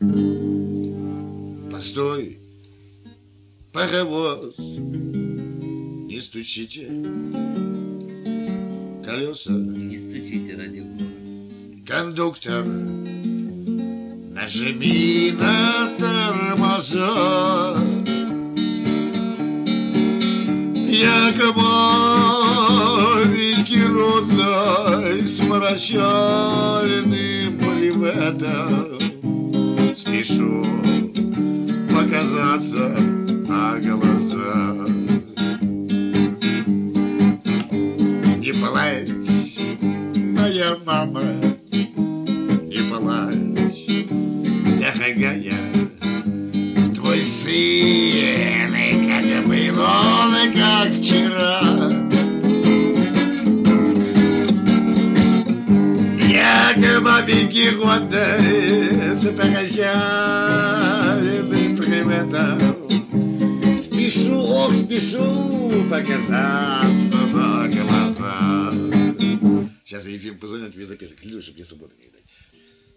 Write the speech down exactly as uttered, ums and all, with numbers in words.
Постой, паровоз, не стучите, колеса, не стучите, ради бога. Кондуктор, нажми на тормоза. Як маленький родной с прощальным приветом спешу показаться на глаза. Не плачь, моя мама, не плачь, дорогая, твой сын, как был он, как вчера. Як маленький родной с прощальным приветом спешу, ох, спешу показаться на глаза. Сейчас Ефим позвонит, мне запишет. Клянусь, чтобы мне свободы не видать.